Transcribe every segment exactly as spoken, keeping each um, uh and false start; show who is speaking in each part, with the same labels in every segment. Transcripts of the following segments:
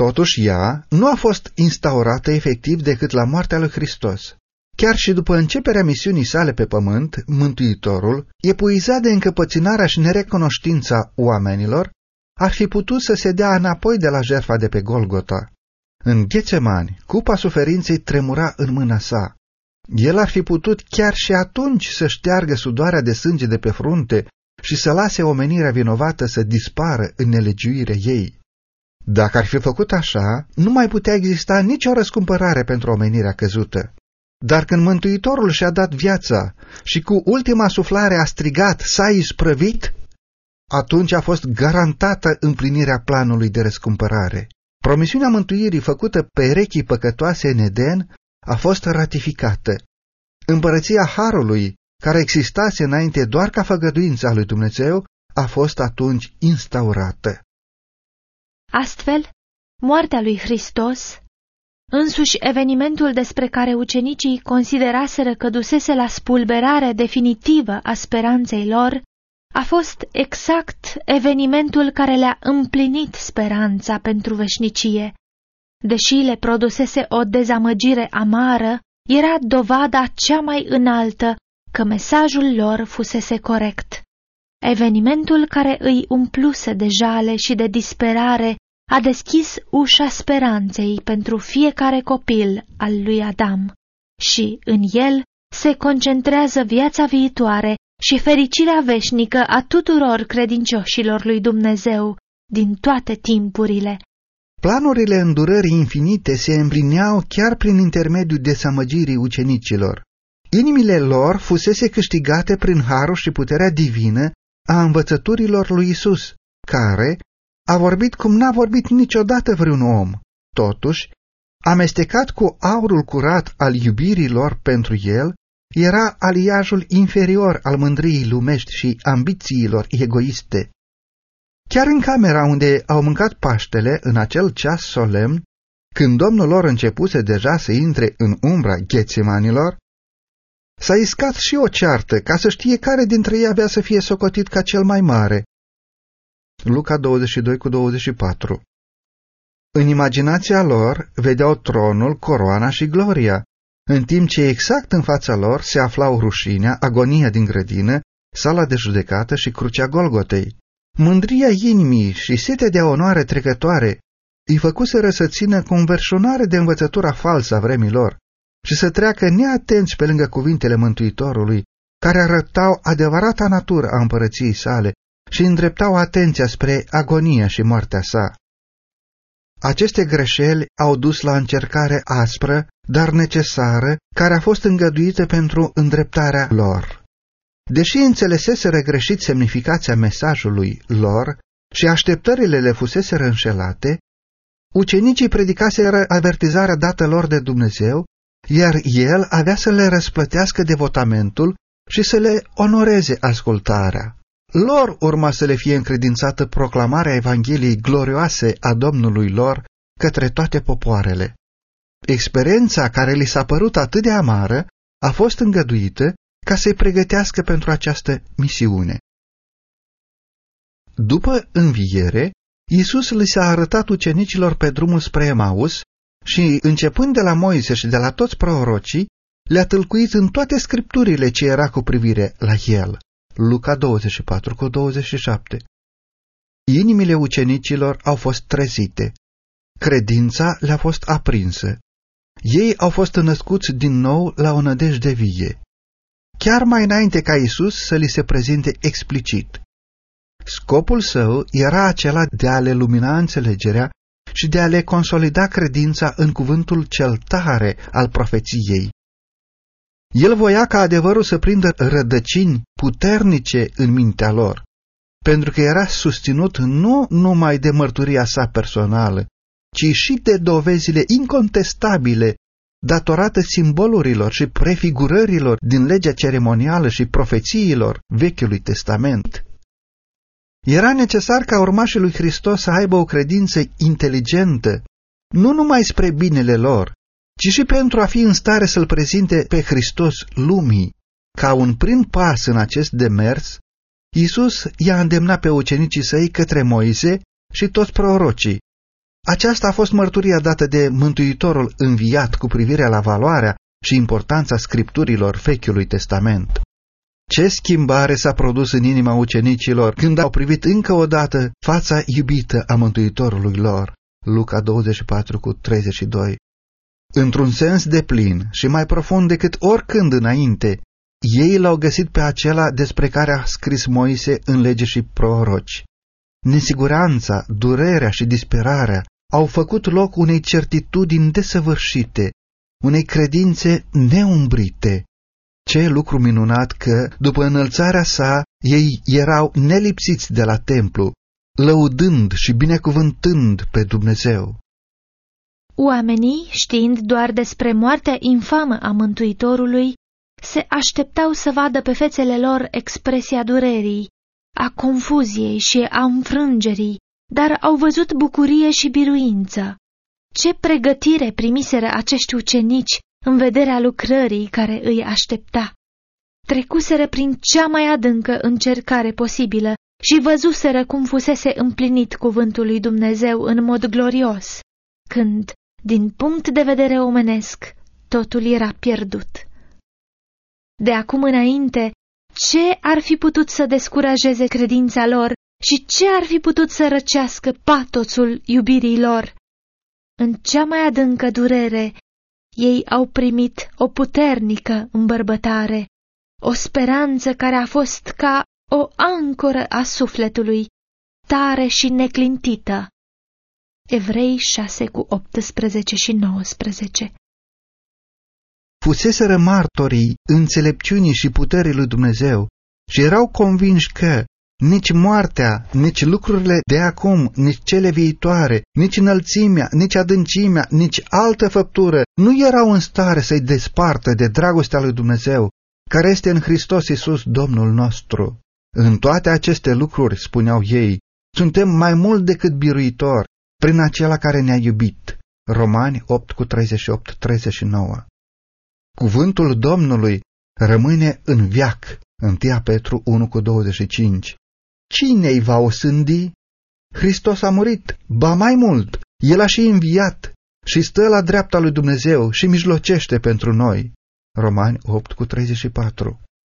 Speaker 1: Totuși ea nu a fost instaurată efectiv decât la moartea lui Hristos. Chiar și după începerea misiunii sale pe pământ, Mântuitorul, epuizat de încăpățânarea și nerecunoștința oamenilor, ar fi putut să se dea înapoi de la jertfa de pe Golgota. În Ghețemani, cupa suferinței tremura în mâna sa. El ar fi putut chiar și atunci să șteargă sudoarea de sânge de pe frunte și să lase omenirea vinovată să dispară în nelegiuirea ei. Dacă ar fi făcut așa, nu mai putea exista nicio răscumpărare pentru omenirea căzută. Dar când Mântuitorul și-a dat viața și cu ultima suflare a strigat, s-a isprăvit, atunci a fost garantată împlinirea planului de răscumpărare. Promisiunea mântuirii făcută pe erechii păcătoase în Eden a fost ratificată. Împărăția Harului, care existase înainte doar ca făgăduința lui Dumnezeu, a fost atunci instaurată.
Speaker 2: Astfel, moartea lui Hristos, însuși evenimentul despre care ucenicii consideraseră că dusese la spulberare definitivă a speranței lor, a fost exact evenimentul care le-a împlinit speranța pentru veșnicie. Deși le produsese o dezamăgire amară, era dovada cea mai înaltă că mesajul lor fusese corect. Evenimentul care îi umpluse de jale și de disperare a deschis ușa speranței pentru fiecare copil al lui Adam și în el se concentrează viața viitoare și fericirea veșnică a tuturor credincioșilor lui Dumnezeu din toate timpurile.
Speaker 1: Planurile îndurării infinite se împlineau chiar prin intermediul dezamăgirii ucenicilor. Inimile lor fusese câștigate prin harul și puterea divină a învățăturilor lui Isus, care a vorbit cum n-a vorbit niciodată vreun om. Totuși, amestecat cu aurul curat al iubirii lor pentru el, era aliajul inferior al mândriei lumești și ambițiilor egoiste. Chiar în camera unde au mâncat Paștele, în acel ceas solemn, când Domnul lor începuse deja să intre în umbra Ghețemanilor, s-a iscat și o ceartă ca să știe care dintre ei avea să fie socotit ca cel mai mare. Luca douăzeci și doi cu douăzeci și patru. În imaginația lor vedeau tronul, coroana și gloria, în timp ce exact în fața lor se aflau rușinea, agonia din grădină, sala de judecată și crucea Golgotei. Mândria inimii și setea de onoare trecătoare îi făcuseră să țină cu înverșunare de învățătura falsă a vremilor și să treacă neatenți pe lângă cuvintele Mântuitorului, care arătau adevărata natură a împărăției sale și îndreptau atenția spre agonia și moartea sa. Aceste greșeli au dus la încercare aspră, dar necesară, care a fost îngăduită pentru îndreptarea lor. Deși înțeleseseră greșit semnificația mesajului lor și așteptările le fuseseră înșelate, ucenicii predicaseră avertizarea dată lor de Dumnezeu, iar el avea să le răsplătească devotamentul și să le onoreze ascultarea. Lor urma să le fie încredințată proclamarea Evangheliei glorioase a Domnului lor către toate popoarele. Experiența care li s-a părut atât de amară a fost îngăduită ca să-i pregătească pentru această misiune. După înviere, Iisus li s-a arătat ucenicilor pe drumul spre Emaus și, începând de la Moise și de la toți prorocii, le-a tâlcuit în toate scripturile ce era cu privire la el. Luca douăzeci și patru cu douăzeci și șapte. Inimile ucenicilor au fost trezite. Credința le-a fost aprinsă. Ei au fost născuți din nou la o nădejde vie. Chiar mai înainte ca Iisus să li se prezinte explicit. Scopul său era acela de a le lumina înțelegerea și de a le consolida credința în cuvântul cel tare al profeției. El voia ca adevărul să prindă rădăcini puternice în mintea lor, pentru că era susținut nu numai de mărturia sa personală, ci și de dovezile incontestabile datorate simbolurilor și prefigurărilor din legea ceremonială și profețiilor Vechiului Testament. Era necesar ca urmașii lui Hristos să aibă o credință inteligentă, nu numai spre binele lor, ci și pentru a fi în stare să-L prezinte pe Hristos lumii. Ca un prim pas în acest demers, Iisus i-a îndemnat pe ucenicii săi către Moise și toți prorocii, Aceasta a fost mărturia dată de Mântuitorul înviat cu privire la valoarea și importanța scripturilor Vechiului Testament. Ce schimbare s-a produs în inima ucenicilor când au privit încă o dată fața iubită a Mântuitorului lor. Luca douăzeci și patru cu treizeci și doi. Într-un sens deplin și mai profund decât oricând înainte, ei l-au găsit pe acela despre care a scris Moise în lege și proroci. Nesiguranța, durerea și disperarea au făcut loc unei certitudini desăvârșite, unei credințe neumbrite. Ce lucru minunat că, după înălțarea sa, ei erau nelipsiți de la templu, lăudând și binecuvântând pe Dumnezeu.
Speaker 2: Oamenii, știind doar despre moartea infamă a Mântuitorului, se așteptau să vadă pe fețele lor expresia durerii, a confuziei și a înfrângerii, dar au văzut bucurie și biruință. Ce pregătire primiseră acești ucenici în vederea lucrării care îi aștepta! Trecuseră prin cea mai adâncă încercare posibilă și văzuseră cum fusese împlinit cuvântul lui Dumnezeu în mod glorios, când, din punct de vedere omenesc, totul era pierdut. De acum înainte, ce ar fi putut să descurajeze credința lor și ce ar fi putut să răcească patosul iubirii lor? În cea mai adâncă durere, ei au primit o puternică îmbărbătare, o speranță care a fost ca o ancoră a sufletului, tare și neclintită. Evrei șase cu optsprezece și nouăsprezece.
Speaker 1: Fuseseră martorii înțelepciunii și puterii lui Dumnezeu și erau convinși că nici moartea, nici lucrurile de acum, nici cele viitoare, nici înălțimea, nici adâncimea, nici altă făptură nu erau în stare să-i despartă de dragostea lui Dumnezeu, care este în Hristos Iisus, Domnul nostru. În toate aceste lucruri, spuneau ei, suntem mai mult decât biruitori prin acela care ne-a iubit. Romani opt cu treizeci și opt treizeci și nouă. Cuvântul Domnului rămâne în veac. unu Petru unu cu douăzeci și cinci. Cine-i va osândi? Hristos a murit, ba mai mult, El a și înviat și stă la dreapta lui Dumnezeu și mijlocește pentru noi. Romani opt cu treizeci și patru.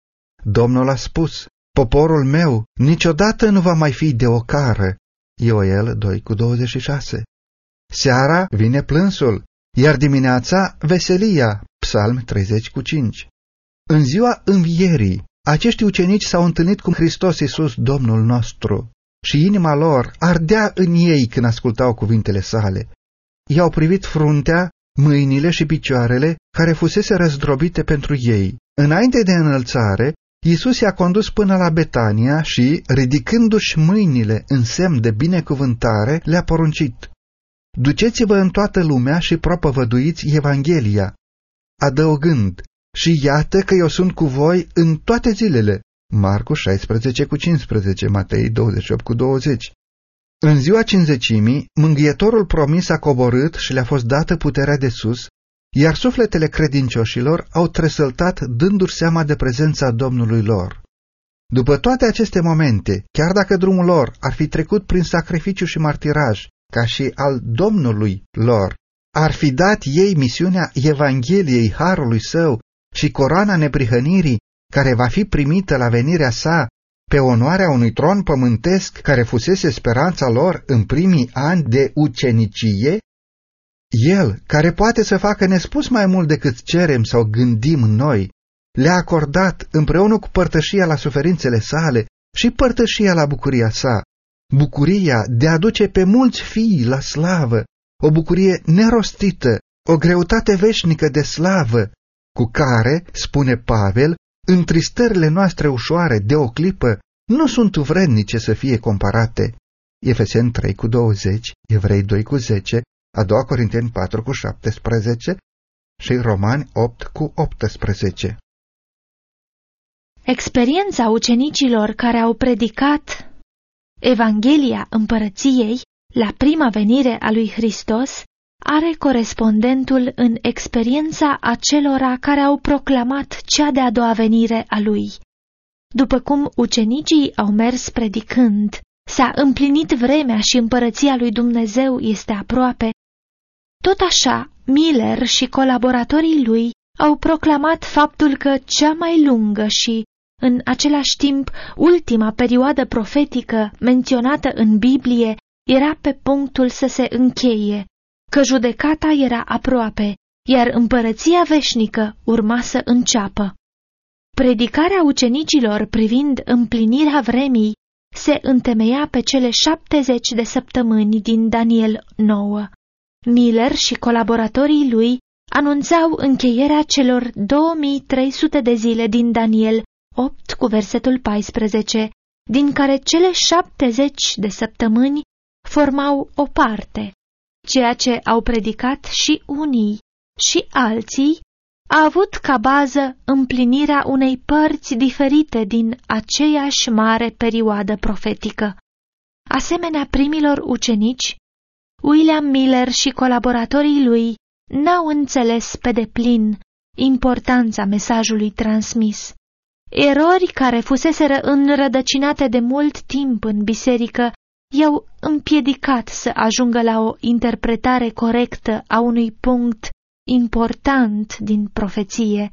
Speaker 1: Domnul a spus, poporul meu niciodată nu va mai fi de ocară. Ioel doi cu douăzeci și șase. Seara vine plânsul, iar dimineața veselia. Psalm treizeci cu cinci. În ziua învierii, acești ucenici s-au întâlnit cu Hristos Iisus, Domnul nostru, și inima lor ardea în ei când ascultau cuvintele sale. I-au privit fruntea, mâinile și picioarele care fusese răzdrobite pentru ei. Înainte de înălțare, Iisus i-a condus până la Betania și, ridicându-și mâinile în semn de binecuvântare, le-a poruncit: duceți-vă în toată lumea și propovăduiți Evanghelia, adăugând: și iată că eu sunt cu voi în toate zilele. Marcu șaisprezece cu cincisprezece, Matei douăzeci și opt cu douăzeci. În ziua cincizecimii, mângâietorul promis a coborât și le-a fost dată puterea de sus, iar sufletele credincioșilor au tresăltat dându-și seama de prezența Domnului lor. După toate aceste momente, chiar dacă drumul lor ar fi trecut prin sacrificiu și martiraj, ca și al Domnului lor, ar fi dat ei misiunea Evangheliei Harului Său și coroana neprihănirii, care va fi primită la venirea sa, pe onoarea unui tron pământesc care fusese speranța lor în primii ani de ucenicie? El, care poate să facă nespus mai mult decât cerem sau gândim noi, le-a acordat împreună cu părtășia la suferințele sale și părtășia la bucuria sa, bucuria de a duce pe mulți fii la slavă, o bucurie nerostită, o greutate veșnică de slavă, cu care, spune Pavel, întristările noastre ușoare de o clipă nu sunt vrednice să fie comparate. Efeseni trei cu douăzeci, Evrei doi cu zece, a doua Corinteni patru cu șaptesprezece și Romani opt cu optsprezece.
Speaker 2: Experiența ucenicilor care au predicat Evanghelia Împărăției la prima venire a lui Hristos are corespondentul în experiența acelora care au proclamat cea de-a doua venire a lui. După cum ucenicii au mers predicând, s-a împlinit vremea și împărăția lui Dumnezeu este aproape, tot așa Miller și colaboratorii lui au proclamat faptul că cea mai lungă și, în același timp, ultima perioadă profetică menționată în Biblie era pe punctul să se încheie, că judecata era aproape, iar împărăția veșnică urma să înceapă. Predicarea ucenicilor privind împlinirea vremii se întemeia pe cele șaptezeci de săptămâni din Daniel nouă. Miller și colaboratorii lui anunțau încheierea celor două mii trei sute de zile din Daniel opt cu versetul paisprezece, din care cele șaptezeci de săptămâni formau o parte. Ceea ce au predicat și unii și alții a avut ca bază împlinirea unei părți diferite din aceeași mare perioadă profetică. Asemenea primilor ucenici, William Miller și colaboratorii lui n-au înțeles pe deplin importanța mesajului transmis. Erori care fuseseră înrădăcinate de mult timp în biserică i-au împiedicat să ajungă la o interpretare corectă a unui punct important din profeție.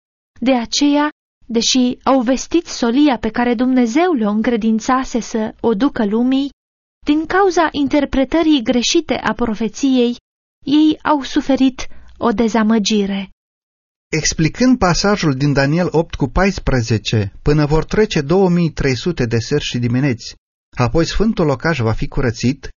Speaker 2: De aceea, deși au vestit solia pe care Dumnezeu le-o încredințase să o ducă lumii, din cauza interpretării greșite a profeției, ei au suferit o dezamăgire.
Speaker 1: Explicând pasajul din Daniel opt cu paisprezece, până vor trece două mii trei sute de seri și dimineți, apoi sfântul locaș va fi curățit,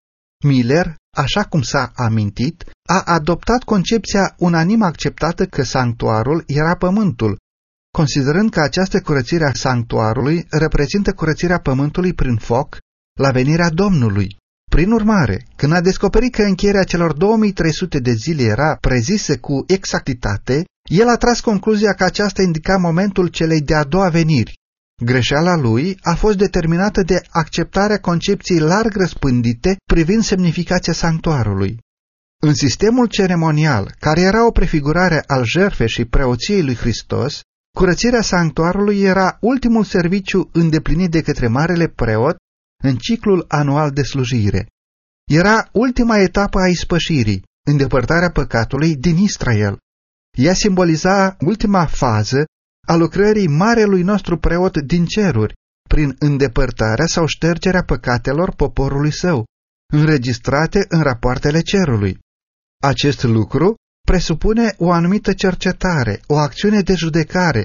Speaker 1: Miller, așa cum s-a amintit, a adoptat concepția unanim acceptată că sanctuarul era pământul, considerând că această curățire a sanctuarului reprezintă curățirea pământului prin foc la venirea Domnului. Prin urmare, când a descoperit că încheierea celor două mii trei sute de zile era prezisă cu exactitate, el a tras concluzia că aceasta indica momentul celei de-a doua veniri. Greșeala lui a fost determinată de acceptarea concepției larg răspândite privind semnificația sanctuarului. În sistemul ceremonial, care era o prefigurare al jertfei și preoției lui Hristos, curățirea sanctuarului era ultimul serviciu îndeplinit de către marele preot în ciclul anual de slujire. Era ultima etapă a ispășirii, îndepărtarea păcatului din Israel. Ea simboliza ultima fază a lucrării marelui nostru preot din ceruri, prin îndepărtarea sau ștergerea păcatelor poporului său, înregistrate în rapoartele cerului. Acest lucru presupune o anumită cercetare, o acțiune de judecare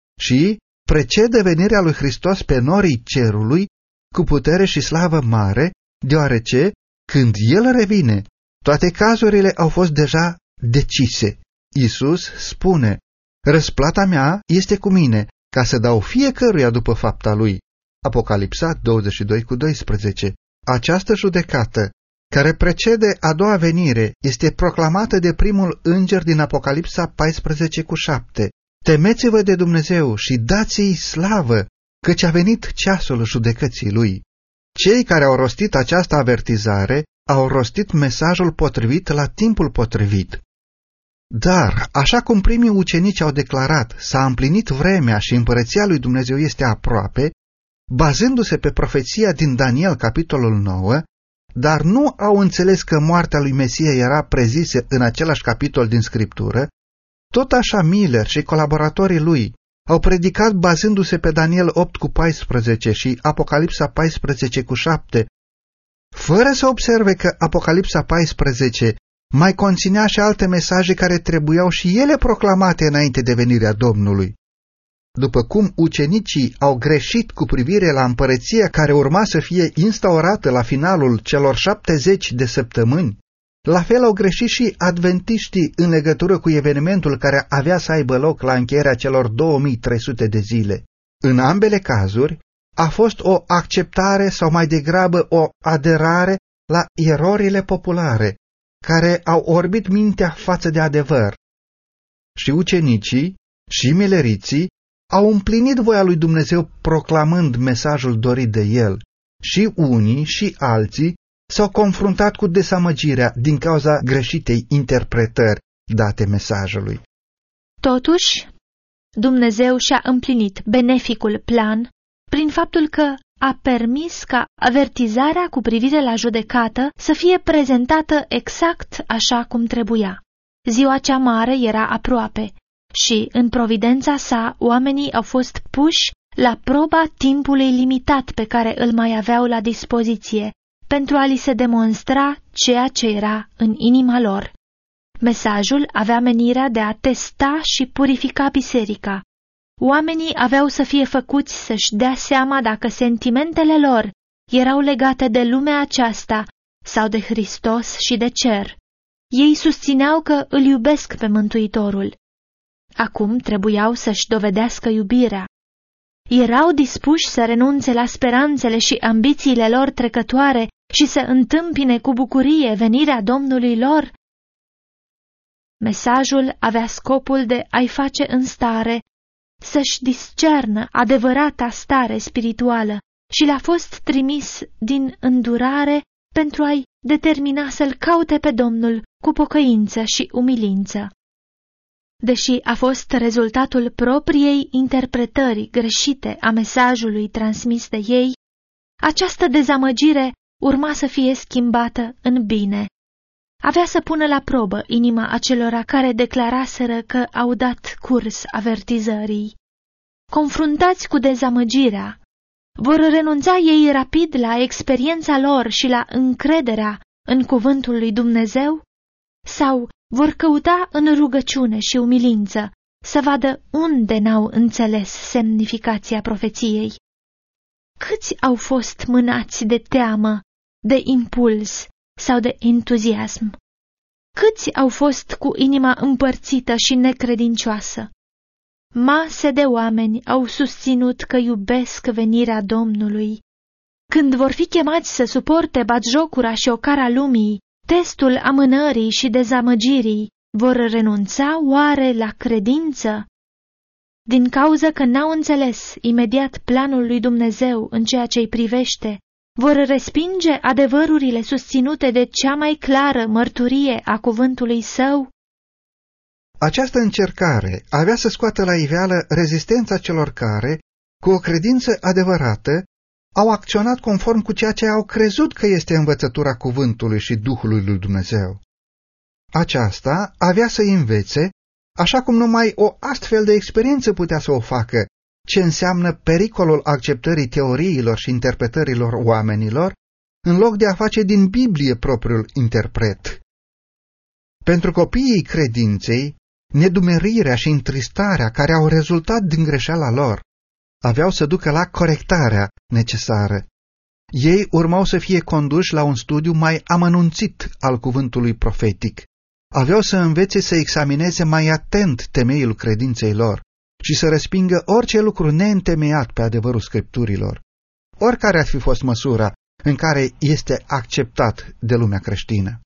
Speaker 1: și precede venirea lui Hristos pe norii cerului cu putere și slavă mare, deoarece, când El revine, toate cazurile au fost deja decise. Iisus spune: răsplata mea este cu mine, ca să dau fiecăruia după fapta lui. Apocalipsa douăzeci și doi cu doisprezece. Această judecată, care precede a doua venire, este proclamată de primul înger din Apocalipsa paisprezece cu șapte. Temeți-vă de Dumnezeu și dați-i slavă, căci a venit ceasul judecății lui. Cei care au rostit această avertizare au rostit mesajul potrivit la timpul potrivit. Dar, așa cum primii ucenici au declarat, s-a împlinit vremea și împărăția lui Dumnezeu este aproape, bazându-se pe profeția din Daniel, capitolul nouă, dar nu au înțeles că moartea lui Mesia era prezisă în același capitol din Scriptură, tot așa Miller și colaboratorii lui au predicat bazându-se pe Daniel opt cu paisprezece și Apocalipsa paisprezece cu șapte, fără să observe că Apocalipsa paisprezece mai conținea și alte mesaje care trebuiau și ele proclamate înainte de venirea Domnului. După cum ucenicii au greșit cu privire la împărăția care urma să fie instaurată la finalul celor șaptezeci de săptămâni, la fel au greșit și adventiștii în legătură cu evenimentul care avea să aibă loc la încheierea celor două mii trei sute de zile. În ambele cazuri a fost o acceptare sau mai degrabă o aderare la erorile populare, care au orbit mintea față de adevăr. Și ucenicii și mileriții au împlinit voia lui Dumnezeu proclamând mesajul dorit de El, și unii și alții s-au confruntat cu dezamăgirea din cauza greșitei interpretări date mesajului.
Speaker 2: Totuși, Dumnezeu și-a împlinit beneficul plan prin faptul că a permis ca avertizarea cu privire la judecată să fie prezentată exact așa cum trebuia. Ziua cea mare era aproape și, în providența sa, oamenii au fost puși la proba timpului limitat pe care îl mai aveau la dispoziție, pentru a li se demonstra ceea ce era în inima lor. Mesajul avea menirea de a testa și purifica biserica. Oamenii aveau să fie făcuți să-și dea seama dacă sentimentele lor erau legate de lumea aceasta sau de Hristos și de cer. Ei susțineau că îl iubesc pe Mântuitorul. Acum trebuiau să-și dovedească iubirea. Erau dispuși să renunțe la speranțele și ambițiile lor trecătoare și să întâmpine cu bucurie venirea Domnului lor? Mesajul avea scopul de a-i face în stare să-și discernă adevărata stare spirituală și le-a fost trimis din îndurare pentru a-i determina să-L caute pe Domnul cu pocăință și umilință. Deși a fost rezultatul propriei interpretări greșite a mesajului transmis de ei, această dezamăgire urma să fie schimbată în bine. Avea să pună la probă inima acelora care declaraseră că au dat curs avertizării. Confruntați cu dezamăgirea, vor renunța ei rapid la experiența lor și la încrederea în cuvântul lui Dumnezeu? Sau vor căuta în rugăciune și umilință să vadă unde n-au înțeles semnificația profeției? Câți au fost mânați de teamă, de impuls sau de entuziasm? Câți au fost cu inima împărțită și necredincioasă? Mase de oameni au susținut că iubesc venirea Domnului. Când vor fi chemați să suporte batjocura și ocara lumii, testul amânării și dezamăgirii, vor renunța oare la credință? Din cauza că n-au înțeles imediat planul lui Dumnezeu în ceea ce îi privește, vor respinge adevărurile susținute de cea mai clară mărturie a cuvântului său?
Speaker 1: Această încercare avea să scoată la iveală rezistența celor care, cu o credință adevărată, au acționat conform cu ceea ce au crezut că este învățătura cuvântului și Duhului lui Dumnezeu. Aceasta avea să învețe, așa cum numai o astfel de experiență putea să o facă, ce înseamnă pericolul acceptării teoriilor și interpretărilor oamenilor, în loc de a face din Biblie propriul interpret. Pentru copiii credinței, nedumerirea și întristarea care au rezultat din greșeala lor aveau să ducă la corectarea necesară. Ei urmau să fie conduși la un studiu mai amănunțit al cuvântului profetic. Aveau să învețe să examineze mai atent temeiul credinței lor și să respingă orice lucru neîntemeiat pe adevărul Scripturilor, oricare ar fi fost măsura în care este acceptat de lumea creștină.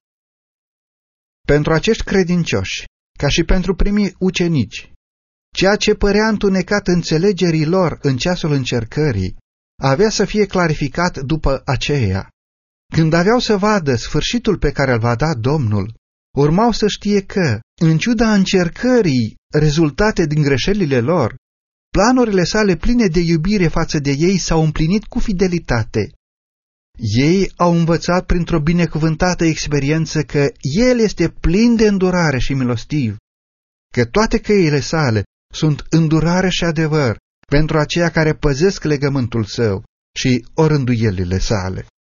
Speaker 1: Pentru acești credincioși, ca și pentru primii ucenici, ceea ce părea întunecat înțelegerii lor în ceasul încercării, avea să fie clarificat după aceea. Când aveau să vadă sfârșitul pe care îl va da Domnul, urmau să știe că, în ciuda încercării rezultate din greșelile lor, planurile sale pline de iubire față de ei s-au împlinit cu fidelitate. Ei au învățat printr-o binecuvântată experiență că El este plin de îndurare și milostiv, că toate căile sale sunt îndurare și adevăr pentru aceia care păzesc legământul Său și orânduielile sale.